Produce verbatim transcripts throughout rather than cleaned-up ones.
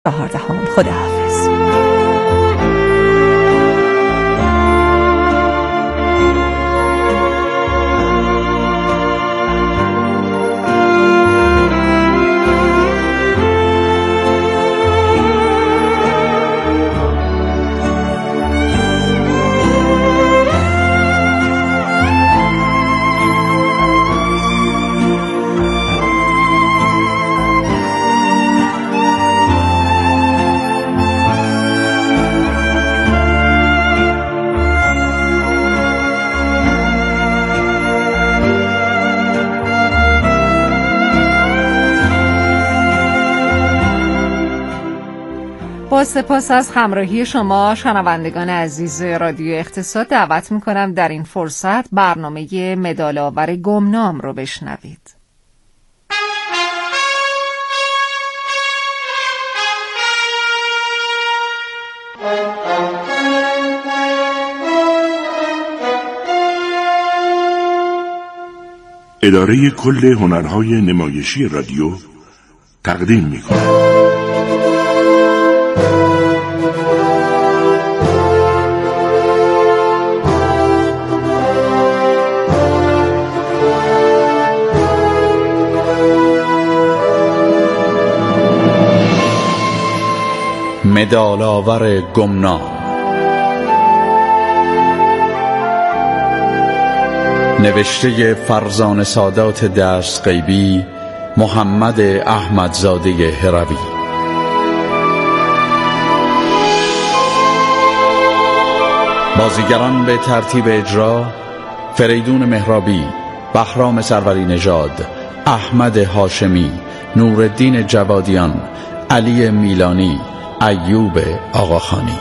چهاردهم. خداحافظ. با سپاس از همراهی شما شنوندگان عزیز رادیو اقتصاد، دعوت میکنم در این فرصت برنامه مدال آور گمنام رو بشنوید. اداره کل هنرهای نمایشی رادیو تقدیم می‌کند. مدال آور گمنام، نوشته فرزانه سادات دست غیبی، محمد احمدزاده هروی. بازیگران به ترتیب اجرا: فریدون مهرابی، بهرام سروری نژاد، احمد هاشمی، نورالدین جوادیان، علی میلانی، ایوب آقاخانی.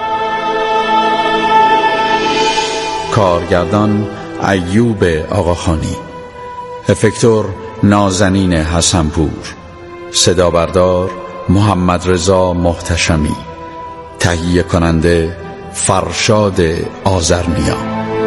کارگردان ایوب آقاخانی، افکتور نازنین حسنپور، صدا بردار محمد رضا محتشمی، تهیه کننده فرشاد آذرنیا.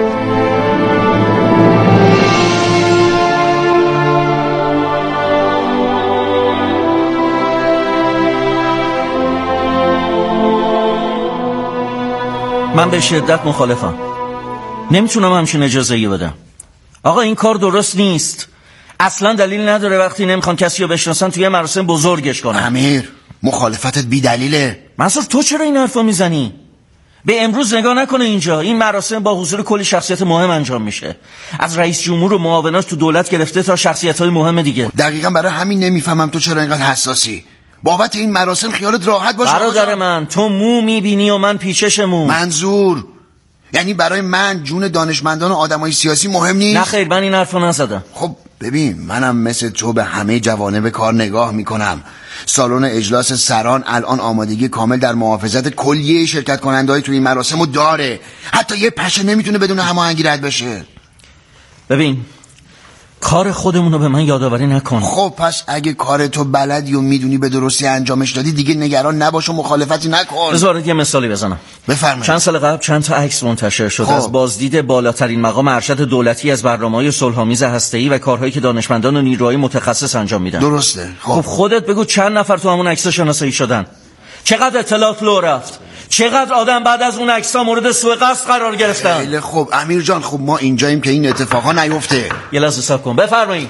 من به شدت مخالفم. نمیتونم همچین اجازه‌ای بدم. آقا این کار درست نیست. اصلا دلیل نداره وقتی نمیخوان کسی رو بشناسن توی مراسم بزرگش کنن. امیر، مخالفتت بی دلیله. منصور تو چرا این حرفا میزنی؟ به امروز نگاه نکنه، اینجا این مراسم با حضور کلی شخصیت مهم انجام میشه، از رئیس جمهور و معاوناش تو دولت گرفته تا شخصیت‌های مهم دیگه. دقیقاً برای همین نمیفهمم تو چرا اینقدر حساسی. بابت این مراسم خیالت راحت باشه. برادر من، تو مو میبینی و من پیچش مو. منظور یعنی برای من جون دانشمندان و آدمای سیاسی مهم نیست؟ نه خیر، من این حرفو نزدم. خب ببین، منم مثل تو به همه جوانب کار نگاه میکنم. سالن اجلاس سران الان آمادگی کامل در محافظت کلیه شرکت کننده‌های توی این مراسمو داره. حتی یه پشه نمیتونه بدون هماهنگی رد بشه. ببین، کار خودمون رو به من یادآوری نکن. خب پس اگه کار تو بلدی و میدونی به درستی انجامش دادی، دیگه نگران نباش و مخالفتی نکن. بذارید یه مثالی بزنم. بفرمایید. چند سال قبل چند تا عکس منتشر شد خب. از بازدید بالاترین مقام ارشد دولتی از برنامه‌های صلح‌آمیز هسته‌ای و کارهایی که دانشمندان و نیروهای متخصص انجام میدن. درسته. خب. خب خودت بگو چند نفر تو همون عکس‌ها شناسایی شدن؟ چقدر اطلاعات لو رفت؟ چقدر آدم بعد از اون عکس‌ها مورد سوء قصد قرار گرفتن؟ خیلی خوب امیر جان، خب ما اینجاییم که این اتفاقا نیفته. یه لحظه صبر کن. بفرمایید.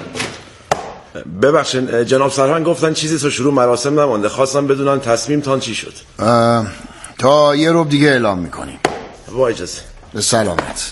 ببخشید جناب سرهنگ گفتن چیزی تا شروع مراسم نمونده، خواستم بدونن تصمیم تان چی شد. تا یه روب دیگه اعلام میکنیم. با اجازه. به سلامت.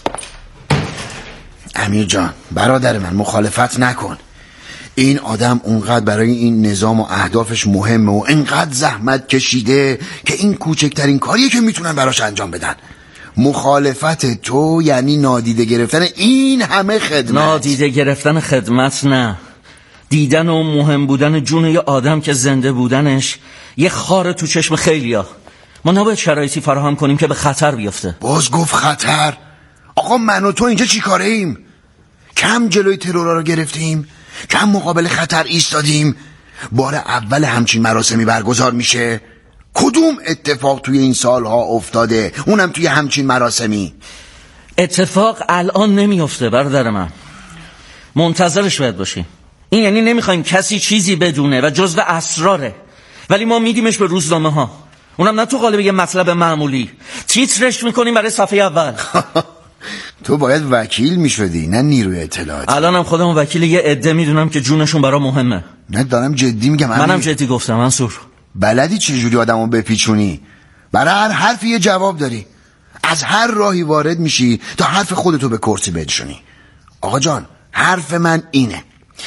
امیر جان برادر من، مخالفت نکن. این آدم اونقدر برای این نظام و اهدافش مهمه و اینقدر زحمت کشیده که این کوچکترین کاریه که میتونن براش انجام بدن. مخالفت تو یعنی نادیده گرفتن این همه خدمت. نادیده گرفتن خدمت نه، دیدن و مهم بودن جون یه آدم که زنده بودنش یه خار تو چشم خیلیا. ما نباید شرایطی فراهم کنیم که به خطر بیفته. باز گفت خطر؟ آقا من و تو اینجا چی کاره ایم؟ کم جلوی ترورا رو گرفتیم؟ کم مقابل خطر ایستادیم؟ بار اول همچین مراسمی برگزار میشه؟ کدوم اتفاق توی این سالها افتاده، اونم توی همچین مراسمی؟ اتفاق الان نمیفته برادر من، منتظرش باید باشیم. این یعنی نمیخوایم کسی چیزی بدونه و جزو اسراره. ولی ما میدیمش به روزنامه ها، اونم نه تو قالب یه مطلب معمولی، تیترش میکنیم برای صفحه اول. تو باید وکیل میشدی نه نیروی اطلاعات. الانم خودم وکیل یه عده میدونم که جونشون برا مهمه. نه دارم جدی میگم. منم امیر. جدی گفتم منصور. بلدی چجوری آدمو بپیچونی؟ برای هر حرفی یه جواب داری، از هر راهی وارد میشی تا حرف خودتو به کرسی بنشونی. آقا جان حرف من اینه،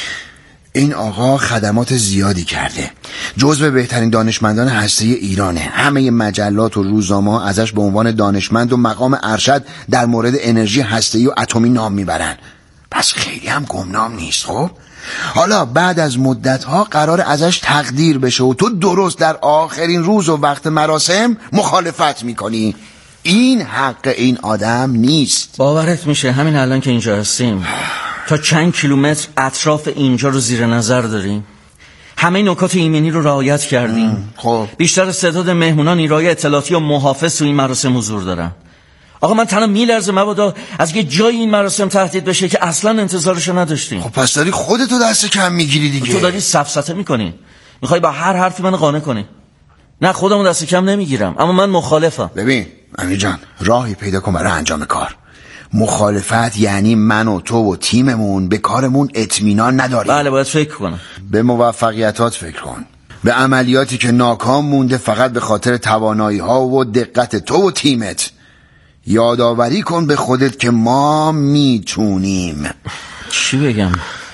این آقا خدمات زیادی کرده، جزو بهترین دانشمندان هسته‌ای ایرانه، همه مجلات و روزنامه‌ها ازش به عنوان دانشمند و مقام ارشد در مورد انرژی هسته‌ای و اتمی نام میبرن، پس خیلی هم گمنام نیست. خب حالا بعد از مدت‌ها قرار ازش تقدیر بشه و تو درست در آخرین روز و وقت مراسم مخالفت میکنی. این حق این آدم نیست. باورت میشه همین الان که اینجا هستیم تا چند کیلومتر اطراف اینجا رو زیر نظر داریم، همه نکات ایمنی رو رعایت کردیم. خب بیشتر تعداد مهمونان نیروهای اطلاعاتی و محافظ تو این مراسم حضور دارن. آقا من تنم میلرزه مبادا از یه جای این مراسم تهدید بشه که اصلا انتظارشو نداشتیم. خب پس داری خودتو دست کم میگیری دیگه. تو داری سفسطه میکنی، میخوای با هر حرفی منو قانع کنی. نه خودمو دست کم نمیگیرم، اما من مخالفم. ببین امیر جان راهی پیدا کن برای انجام کار. مخالفت یعنی من و تو و تیممون به کارمون اطمینان نداریم. بله باید فکر کنم. به موفقیتات فکر کن، به عملیاتی که ناکام مونده فقط به خاطر توانایی ها و دقت تو و تیمت. یادآوری کن به خودت که ما میتونیم. چی بگم؟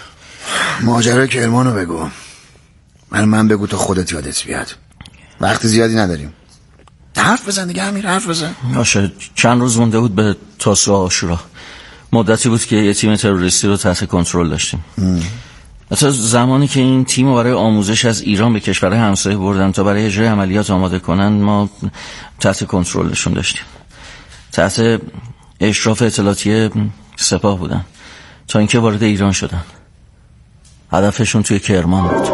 ماجرای کرمانو بگو. من من بگو تا خودت یادت بیاد. وقت زیادی نداریم. حرف بزن دیگه امیر، حرف بزن. باشه چند روز مونده بود به تاسوعا عاشورا، مدتی بود که یه تیم تروریستی رو تحت کنترل داشتیم. حتی زمانی که این تیم رو برای آموزش از ایران به کشورهای همسایه بردن تا برای اجرای عملیات آماده کنن، ما تحت کنترلشون داشتیم، تحت اشراف اطلاعاتی سپاه بودن تا اینکه وارد ایران شدن. هدفشون توی کرمان بود.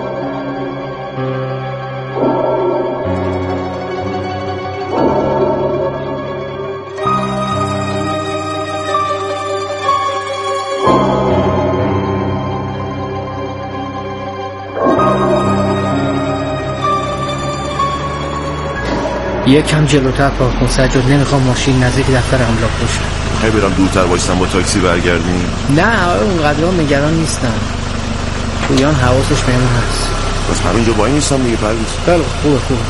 یکم جلوتر پارک کن سجاد، نمیخوام ماشین نزدیک دفتر املاک باشه. خیلی برم دورتر وایستم با تاکسی برگردیم. نه اونقدر هم نگران نیستم، پویان حواسش بهمون هست. بس همینجا وای نیستم دیگه پرویز. بله خوبه خوبه.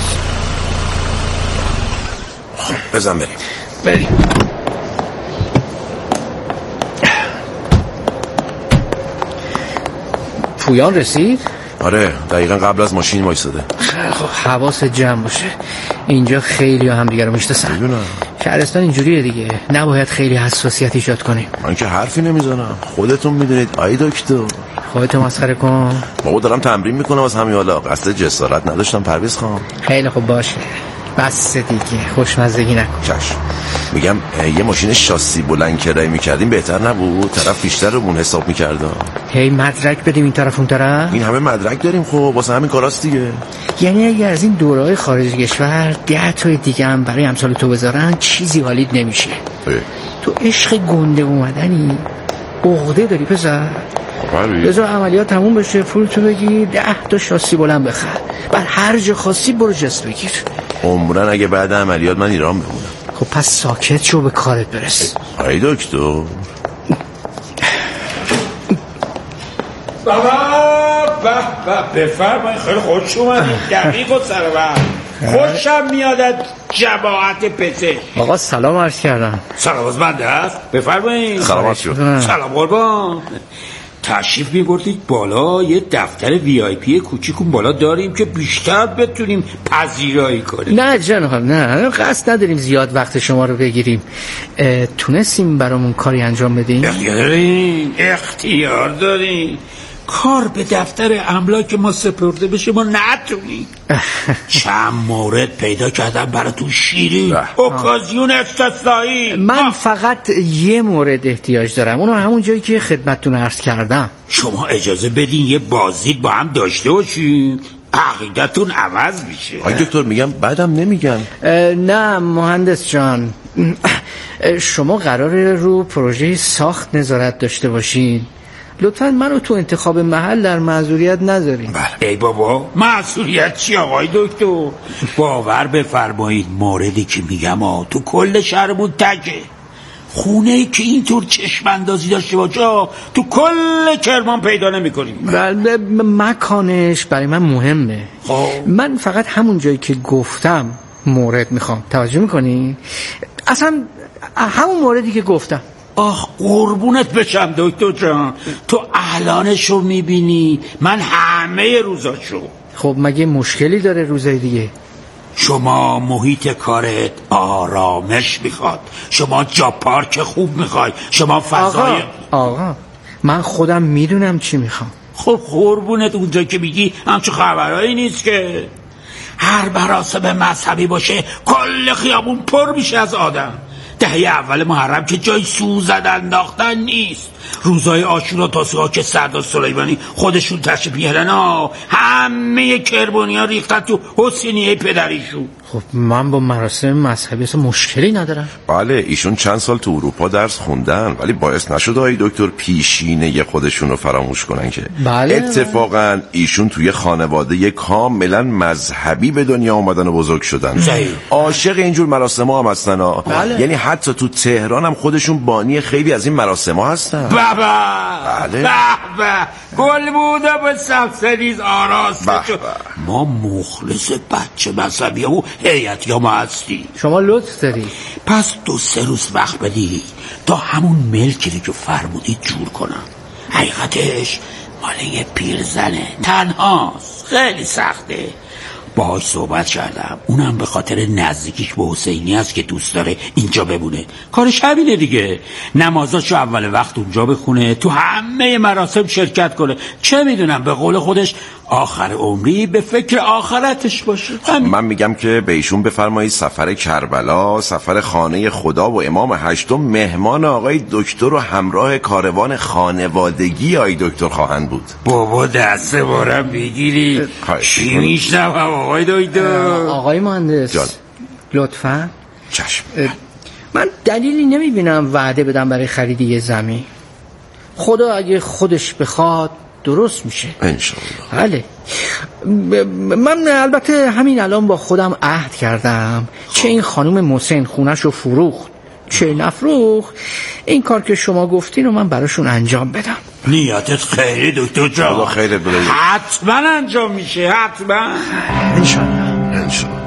خب بزن بریم بریم. پویان رسید؟ آره دقیقا قبل از ماشین وایساده. خب حواست جمع باشه، اینجا خیلی هم دیگه رو میشناسن. میدونم شهرستان اینجوریه دیگه، نباید خیلی حساسیت ایجاد کنیم. من که حرفی نمیزنم، خودتون میدونید. آی دکتر خودتو مسخره کن. بابا دارم تمرین میکنم از همین حالا، قصد جسارت نداشتم پرویز خان. خیلی خوب باشه بس دیگه، خوشمزدگی نکن. چشم. میگم یه ماشین شاسی بلند کرایه میکردیم بهتر نبود؟ طرف بیشتر رومون حساب میکرده. هی مدرک بدیم این طرف اون طرف؟ این همه مدرک داریم خب، واسه همین کاراست دیگه. یعنی اگه از این دورهای خارج کشور ده تای دیگه هم برای امثال تو بذارن چیزی حالیت نمیشه. اه. تو عشق گنده اومدنی، عقده داری پسر. بذار عملیات تموم بشه، پول تو بگیر، ده تا شاسی بلند بخر، بعد هر جا خاصی برو جست بگیر. عمرن اگه بعد عملیات من ایران بمونم. خب پس ساکت شو، به کارت برس. ای دکتر بابا به بفرمایید، خیلی خوش اومدید. دقیق و سرور خوشم میادت جماعت پسه. آقا سلام عرض کردم. سلام بنده است، بفرمایید. سلامت شد. سلام قربان. تشریف میبردید بالا، یه دفتر وی آی پی کوچیکون بالا داریم که بیشتر بتونیم پذیرایی کنیم. نه جناب نه، قصد نداریم زیاد وقت شما رو بگیریم. تونستیم برامون کاری انجام بدیم؟ اختیار داریم، اختیار داریم. کار به دفتر املاک ما سپرده بشه ما نتونیم. چند مورد پیدا کردم براتون شیرین، اوکازیون استثنایی. من فقط یه مورد احتیاج دارم، اونو همون جایی که خدمتتون عرض کردم. شما اجازه بدین یه بازدید با هم داشته باشیم، عقیدتون عوض میشه. آی دکتر میگم بعدم نمیگم. نه مهندس جان، شما قراره رو پروژه ساخت نظارت داشته باشین، لطفاً منو تو انتخاب محل در معذوریت نذارین. بله. ای بابا معذوریت چی آقای دکتر؟ باور بفرمایید موردی که میگم ها تو کل شهرمون تکه. خونه ای که اینطور چشم اندازی داشته باشه تو کل کرمان پیدا نمی کنیم. بله مکانش برای من مهمه. خب من فقط همون جایی که گفتم مورد میخوام. توجه میکنی؟ اصلا همون موردی که گفتم. آخ قربونت بشم دکتر جان، تو الانشو میبینی، من همه روزاشو. خب مگه مشکلی داره روزای دیگه؟ شما محیط کارت آرامش میخواد، شما جا پارک خوب میخوای، شما فضای آقا, آقا من خودم میدونم چی میخوام. خب قربونت اونجا که میگی همچه خبرهایی نیست که. هر مراسم مذهبی باشه کل خیابون پر میشه از آدم. دهه اول محرم که جای سوزن انداختن نیست. روزای عاشورا تاسوعا که سردار سلیمانی خودشون تشریف میارن ها، همه کرمانی‌ها ریختن تو حسینیه پدریشون. خب من با مراسم مذهبی اصلا مشکلی ندارم. بله ایشون چند سال تو اروپا درس خوندن ولی باعث نشد آقای دکتر پیشینه خودشون رو فراموش کنن که. بله اتفاقا ایشون توی خانواده کاملا مذهبی به دنیا اومدن و بزرگ شدن. عاشق اینجور مراسم ها هم هستن ها. بله. یعنی حتی تو تهران هم خودشون بانی خیلی از این مراسم ها هستن. بابا بله بابا گل بوده به سبسریز آراسته. ما مخلص بچه مذهبی و هیئتی ها ما هستی. شما لطف داری. پس دو سه روز وقت بدی تا همون ملکی که فرمودید جور کنم. حقیقتش مال یه پیرزنه، تنهاست، خیلی سخته. باهاش صحبت کردم، اونم به خاطر نزدیکیش به حسینی است که دوست داره اینجا بمونه. کارش همینه دیگه، نمازاشو اول وقت اونجا بخونه، تو همه مراسم شرکت کنه. چه میدونم به قول خودش آخر عمری به فکر آخرتش باشه. همین. من میگم که به ایشون بفرمایید سفر کربلا، سفر خانه خدا و امام هشتم مهمان آقای دکتر و همراه کاروان خانوادگی آقای دکتر خواهند بود. بابا دست بارم بگیری چی میشنم آقای دکتر. آقای مهندس جان. لطفاً. چشم. من دلیلی نمیبینم وعده بدم برای خرید یه زمین. خدا اگه خودش بخواد درست میشه انشالله. بله. من البته همین الان با خودم عهد کردم چه این خانم محسن خونه‌شو فروخت چه نفروخت، این کار که شما گفتین رو من براشون انجام بدم. نیتت خیلی دکتر جان. خدا خیرت بده. حتما انجام میشه، حتما انشالله انشالله.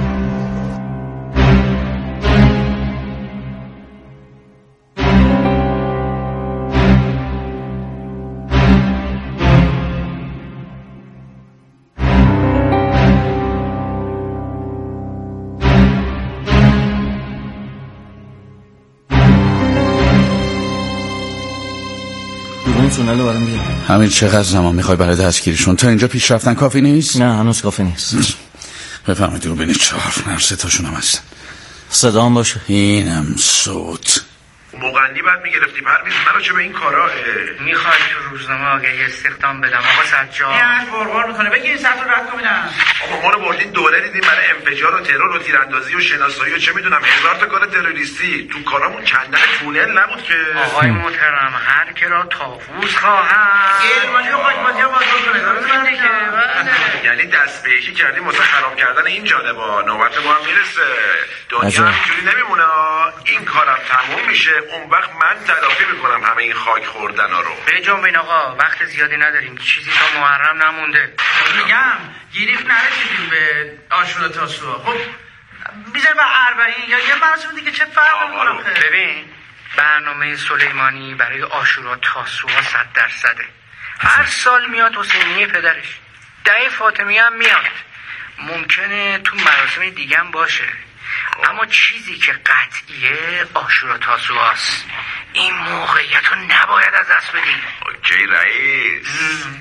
همین چقدر زمان میخوای برای دستگیریشون؟ تا اینجا پیش رفتن کافی نیست؟ نه هنوز کافی نیست. بفهمید رو بینید چهار نر سه تاشون هم هستن. صدا هم باشه. اینم صوت مغنی بعد میگرفتی پرویز منو چه به این کارا میخوای تو روزنامه آگهی استخدام بدم آقا سجاد؟ یعنی باربار میکنه بگی این سطح رو رد کنم. آقا ما رو بردین دوله دیدیم برای انفجار و ترور و تیراندازی و شناسایی و چه میدونم هزار تا کار تروریستی. تو کارامون کندن تونل نبود که. آقای محترم هر کی را طاووس خواهم علمانی و خاکبازی هم بازدار کنه درسته که یعنی دست پیشی کردیم واسه خراب کردن این جانبا. نوبت ما هم میرسه. دنیا همینجوری نمیمونه. این کارم تموم میشه اون وقت من تلافی میکنم همه این خاک خوردنا رو. بجنبین آقا وقت زیادی نداریم، چیزی تا محرم نمونده. میگم گیریخت نرسیدیم به عاشورا تاسوعا. خب بیزار به اربعین یا یه مراسم دیگه چه فرق میکنه؟ ببین برنامه سلیمانی برای عاشورا تاسوعا صد درصده. هر سال میاد حسینیه پدرش، دهه فاطمی هم میاد. ممکنه تو مراسم دیگه هم باشه، اما چیزی که قطعیه عاشورا تاسوعاست. این موقعیت رو نباید از دست بدیم. اوکی رئیس.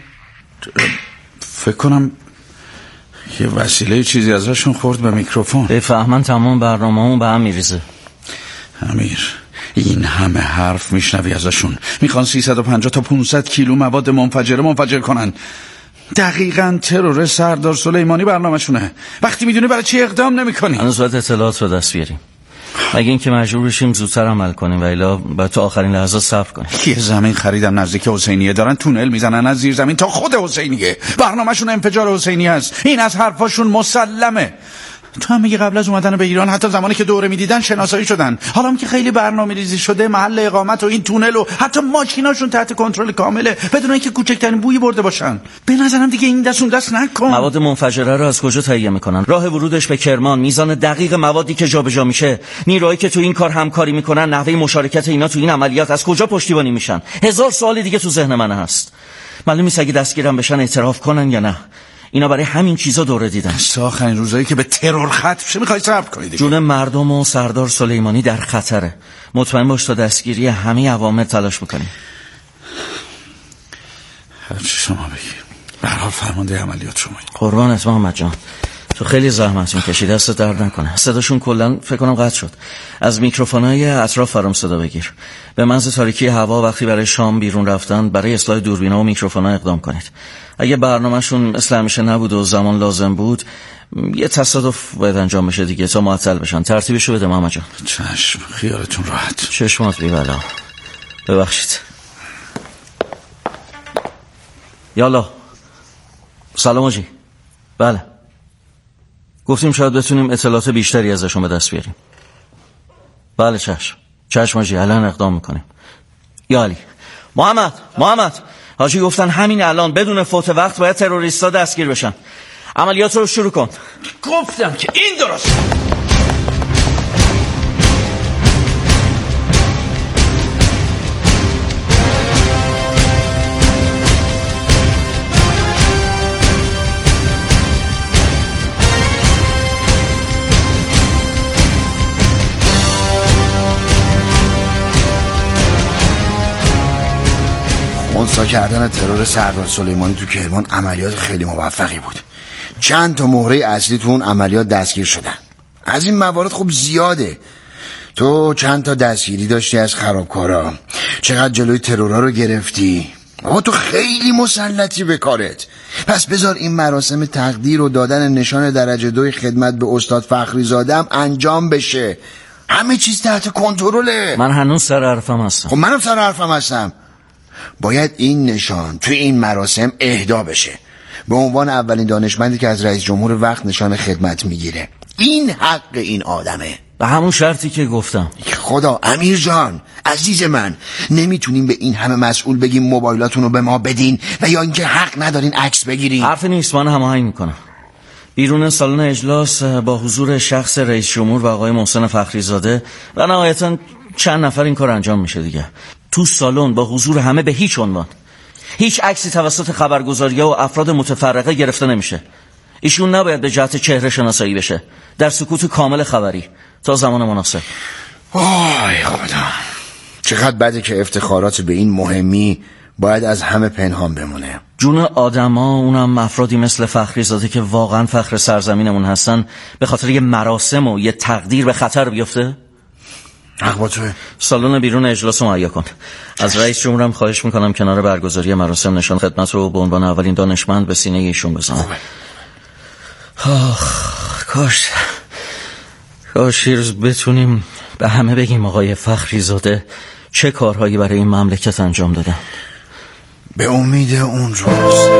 فکر کنم یه وسیله چیزی ازشون خورد به میکروفون. بفهمن تمام برنامه‌مون به هم میریزه. امیر این همه حرف میشنوی ازشون، میخوان سیصد و پنجاه تا پانصد کیلو مواد منفجره منفجر کنن. دقیقاً ترور سردار سلیمانی برنامه‌شونه. وقتی میدونی برای چی اقدام نمی‌کنی؟ هنوز باید اطلاعات رو دست بیاریم. مگه اینکه مجبور بشیم زودتر عمل کنیم و الا باید تا آخرین لحظات صبر کنیم. یه زمین خریدم نزدیک حسینیه، دارن تونل میزنن از زیر زمین تا خود حسینیه. برنامه‌شون انفجار حسینی است. این از حرفاشون مسلمه. تو هم میگی قبل از اومدن به ایران حتی زمانی که دوره میدیدن شناسایی شدن. حالا هم که خیلی برنامه‌ریزی شده، محل اقامت و این تونل و حتی ماشیناشون تحت کنترل کامله بدون اینکه کوچکترین بویی برده باشن. به نظرم دیگه این دست اون دست نکن. مواد منفجره رو از کجا تهیه میکنن؟ راه ورودش به کرمان، میزان دقیق موادی که جابجا میشه، نیروهایی که تو این کار همکاری میکنن، نحوه مشارکت اینا تو این عملیات از کجا پشتیبانی میشن؟ هزار سوال دیگه تو ذهن من هست. معلوم نیست اگه دستگیرم بشن اعتراف کنن یا نه. اینا برای همین چیزا دوره دیدن. آخرین روزایی که به ترور ختم شه میخوای صبر کنید. جون مردم و سردار سلیمانی در خطره. مطمئن باش تا دستگیری همه عوامل تلاش میکنیم. هر چی شما بگی. به هر حال فرمانده عملیات شما. قربانت محمد جان. تو خیلی زحمت میکشی، دست درد نکنه. صداشون کلا فکر کنم قطع شد. از میکروفونای اطراف فرام صدا بگیر. به منظر تاریکی هوا وقتی برای شام بیرون رفتن برای اصلاح دوربینا و میکروفونا اقدام کنید. اگه برنامه‌شون مثل همیشه نبود و زمان لازم بود، یه تصادف باید انجام بشه دیگه تا معطل بشن. ترتیبشو بده محمد جان. چشم، خیالتون راحت. چشمات بی بلا. ببخشید. یالا. سلام آجی. بله. گفتیم شاید بتونیم اطلاعات بیشتری ازشون به دست بیاریم. بله چشم. چشم آجی، الان اقدام میکنیم. یا علی. محمد، محمد. حاجی گفتن همین الان بدون فوت وقت باید تروریستا دستگیر بشن. عملیات رو شروع کن. گفتم که این درست. خونسا کردن ترور سردار سلیمانی تو کرمان عملیات خیلی موفقی بود. چند تا مهره اصلی تو اون عملیات دستگیر شدن. از این موارد خب زیاده. تو چند تا دستگیری داشتی از خرابکارا، چقدر جلوی ترورا رو گرفتی. آقا تو خیلی مسلطی به کارت. پس بذار این مراسم تقدیر و دادن نشان درجه دوی خدمت به استاد فخری زاده انجام بشه. همه چیز تحت کنترله. من هنوز سر حرفم هستم. خب منم سر حرفم هستم. باید این نشان توی این مراسم اهدا بشه به عنوان اولین دانشمندی که از رئیس جمهور وقت نشان خدمت میگیره. این حق این آدمه. به همون شرطی که گفتم. خدا امیر جان عزیز من، نمیتونیم به این همه مسئول بگیم موبایلاتون رو به ما بدین و یا اینکه حق ندارین عکس بگیرین. حرف نیست، من هماهنگ میکنم. بیرون سالن اجلاس با حضور شخص رئیس جمهور و آقای محسن فخری زاده و نهایتاً چند نفر این کار انجام میشه دیگه. تو سالن با حضور همه به هیچ عنوان هیچ عکسی توسط خبرگزاری‌ها و افراد متفرقه گرفته نمیشه. ایشون نباید به جهت چهره شناسایی بشه، در سکوت کامل خبری تا زمان مناسب. آی خدا، چقدر بده که افتخارات به این مهمی باید از همه پنهان بمونه. جون آدما، اونم افرادی مثل فخری زاده که واقعا فخر سرزمینمون هستن، به خاطر یه مراسم و یه تقدیر به خطر بیفته؟ حق با توه. سالن بیرون اجلاس رو مهیا کن. از رئیس جمهورم خواهش میکنم کنار برگزاری مراسم نشان خدمت رو به عنوان اولین دانشمند به سینه ایشون بزنم. آخ کاش کاش یه روز بتونیم به همه بگیم آقای فخری زاده چه کارهایی برای این مملکت انجام دادن. به امید اون روز.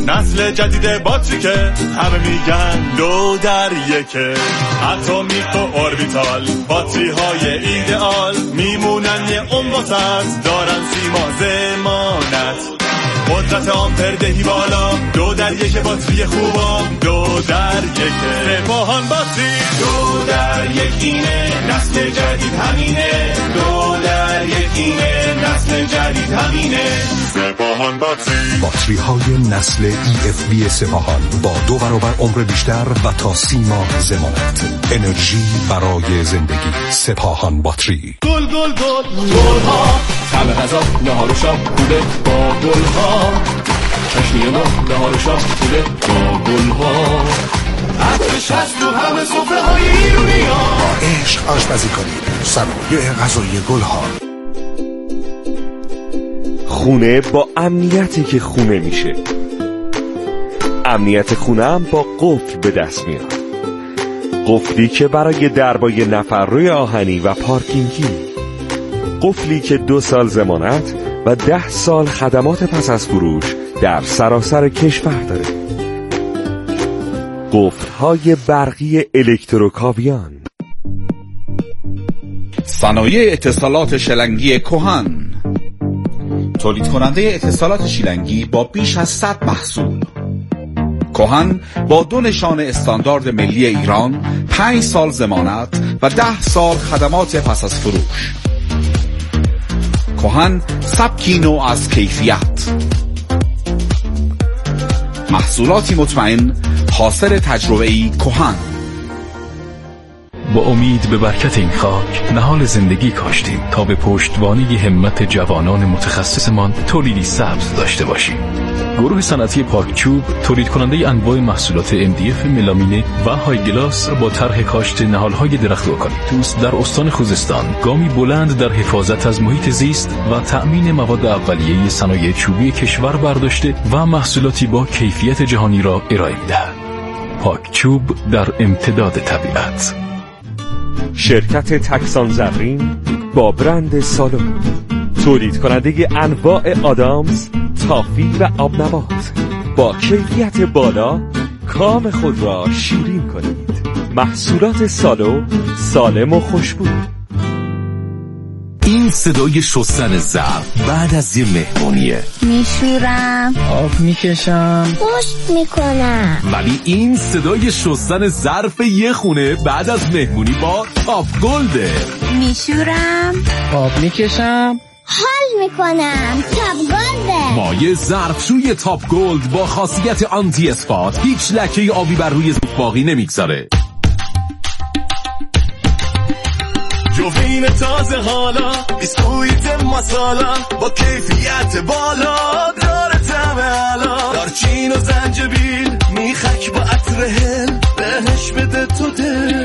نسل جدید باتری که همه میگن دو در یکه. اتمیک و اوربیتال باتری های ایدئال میمونن یه عمر واسط، دارن سیما ضمانت. قدرت آمپر دهی بالا، دو در یک باتری خوبم، دو در یکه. سپاهان باتری دو در یکینه، نسل جدید همینه. دو در یکینه، نسل جدید همینه. سپاهان باتری. باتری های نسل ای اف بی سپاهان با دو برابر عمر بیشتر و تا سی ماه ضمانت. انرژی برای زندگی. سپاهان باتری. گل گل گل گل ها، طعم غذا نهار و شام بوده با گل ها. چشمی ما نهار و شام بوده با گل ها. عطرش هست تو همه سفره های ایرونی ها. با عشق آشپزی کنید. صنایع غذایی گل ها. خونه با امنیتی که خونه میشه. امنیت خونه هم با قفل به دست میاد. قفلی که برای دربای نفرروی آهنی و پارکینگی. قفلی که دو سال ضمانت و ده سال خدمات پس از فروش در سراسر کشور داره. قفل‌های برقی الکتروکاویان. صنایع اتصالات شلنگی کهن، تولید کننده اتصالات شیلنگی با بیش از صد محصول. کهن با دو نشان استاندارد ملی ایران، پنج سال ضمانت و ده سال خدمات پس از فروش. کهن سبکی نوع از کیفیت، محصولاتی مطمئن، حاصل تجربه‌ای کهن. با امید به برکت این خاک نهال زندگی کاشتیم تا به پشتوانه همت جوانان متخصصمان تولیدی سبز داشته باشیم. گروه صنعتی پارک چوب تولید کننده انواع محصولات ام دی اف ملامینه و های گلاس با طرح کاشت نهال‌های درخت اوکالیپتوس در استان خوزستان گامی بلند در حفاظت از محیط زیست و تأمین مواد اولیه صنایع چوبی کشور برداشته و محصولاتی با کیفیت جهانی را ارائه می‌دهد. پارک چوب در امتداد طبیعت. شرکت تکسان زرین با برند سالو تولید کننده انواع آدامز، تافی و آبنبات. با کیفیت بالا کام خود را شیرین کنید. محصولات سالو سالم و خوشبو. این صدای شستن ظرف بعد از یه مهمونیه. میشورم، آب میکشم، پشت میکنم. ولی این صدای شستن ظرف یه خونه بعد از مهمونی با تاپ گلده. میشورم، آب میکشم، حال میکنم. تاپ گلده. مایع ظرفشوی تاپ گلد با خاصیت آنتی اسپات هیچ لکه آبی بر روی ظرف باقی نمیگذاره. جوین تازه حالا، بیسکویت مسالا با کیفیت بالا، داره طعم علا. دارچین و زنجبیل میخک با عطر هل، بهش بده تو دل.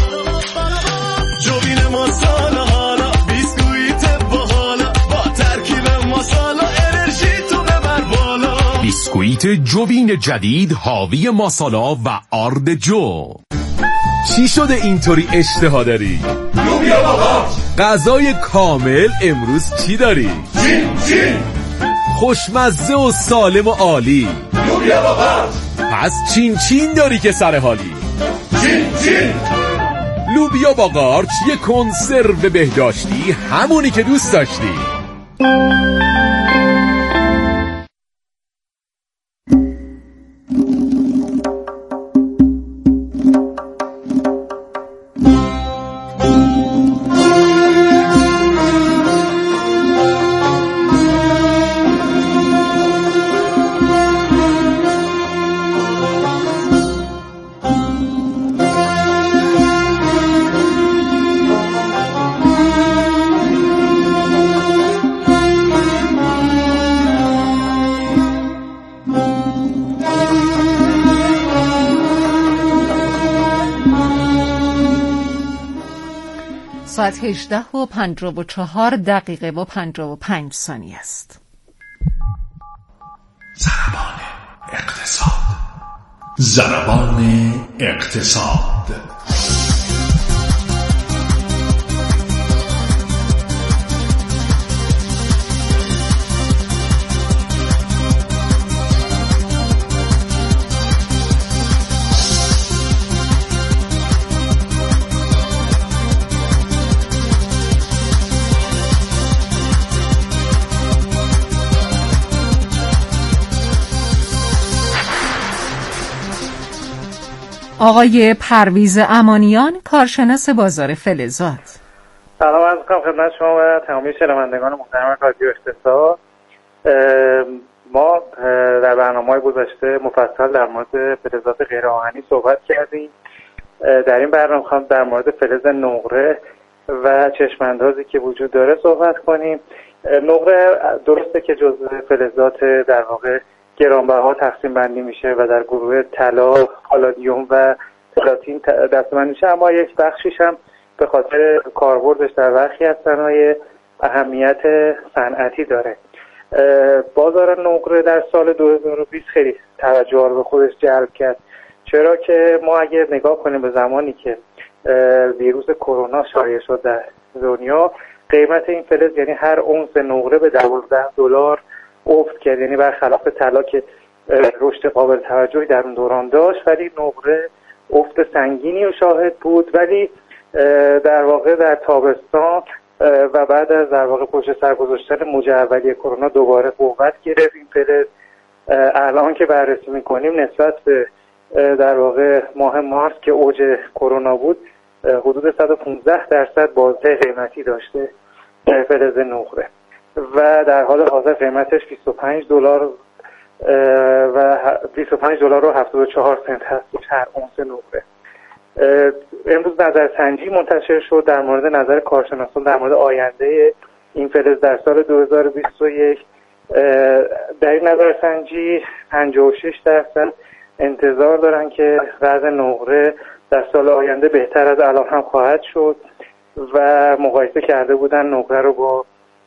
جوین مسالا حالا، بیسکویت باحالا با ترکیب مسالا، انرژی تو ببر بالا. بیسکویت جوین جدید حاوی مسالا و آرد جو. چی شده اینطوری اشتها داری؟ لوبیا بابا. غذای کامل امروز چی داری؟ چین چین. خوشمزه و سالم و عالی. لوبیا بابا. پس چین چین داری که سر حالی. چین چین. لوبیا با قارچ، یه کنسرو بهداشتی، همونی که دوست داشتی. ساعت هجده و پنجاه و چهار دقیقه و پنجاه و پنج ثانیه است. ضربان اقتصاد. ضربان اقتصاد. آقای پرویز امانیان، کارشناس بازار فلزات. سلام عرض می‌کنم خدمت شما و تمامی شنوندگان محترم رادیو اقتصاد. ما در برنامه‌های گذشته مفصل در مورد فلزات غیر آهنی صحبت کردیم. در این برنامه می‌خوام در مورد فلز نقره و چشم‌اندازی که وجود داره صحبت کنیم. نقره درسته که جزء فلزات در واقع گرانبها تقسیم بندی میشه و در گروه طلا، پالادیوم و پلاتین دسته‌بندی میشه، اما یک بخشیش هم به خاطر کاربردش در برخی از صنایع اهمیت صنعتی داره. بازار نقره در سال دو هزار و بیست خیلی توجه رو به خودش جلب کرد، چرا که ما اگر نگاه کنیم به زمانی که ویروس کرونا شایع شد در دنیا، قیمت این فلز یعنی هر اونس نقره به دوازده دلار افت کرد، یعنی برخلاف طلا که رشد قابل توجهی در اون دوران داشت، ولی نقره افت سنگینی رو شاهد بود. ولی در واقع در تابستان و بعد از در واقع پشت سر گذاشتن موج اولیه کرونا دوباره قوت گرفت این فلز. الان که بررسی میکنیم نسبت به در واقع ماه مارس که اوج کرونا بود حدود صد و پانزده درصد بازده قیمتی داشته فلز نقره و در حال حاضر قیمتش بیست و پنج دلار و بیست و پنج دلار و هفتاد و چهار سنت هست هر اونس نقره. امروز نظرسنجی منتشر شد در مورد نظر کارشناسان در مورد آینده این فلز در سال دو هزار و بیست و یک. در این نظرسنجی پنجاه و شش درصد انتظار دارن که وضع نقره در سال آینده بهتر از الان هم خواهد شد و مقایسه کرده بودن نقره رو با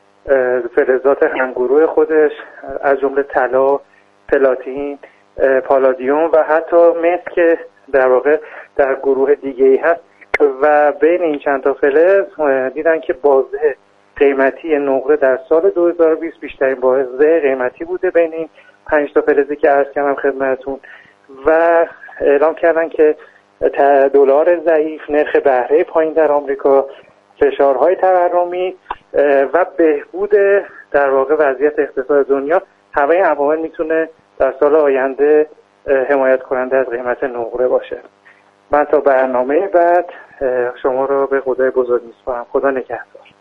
فلزات همگروه خودش از جمله طلا، پلاتین، پالادیوم و حتی مس که در واقع در گروه دیگه ای هست و بین این چند تا فلز دیدن که بازده قیمتی نقره در سال دو هزار و بیست بیشترین بازده قیمتی بوده بین این پنج تا فلزی که عرض کردم خدمتتون و اعلام کردن که دلار ضعیف، نرخ بهره پایین در آمریکا، فشارهای تورمی و بهبود در واقع وضعیت اقتصاد دنیا همه عوامل میتونه در سال آینده حمایت کننده از قیمت نقره باشه. من تا برنامه بعد شما رو به خدای بزرگ میسپارم. خدا نگهدار.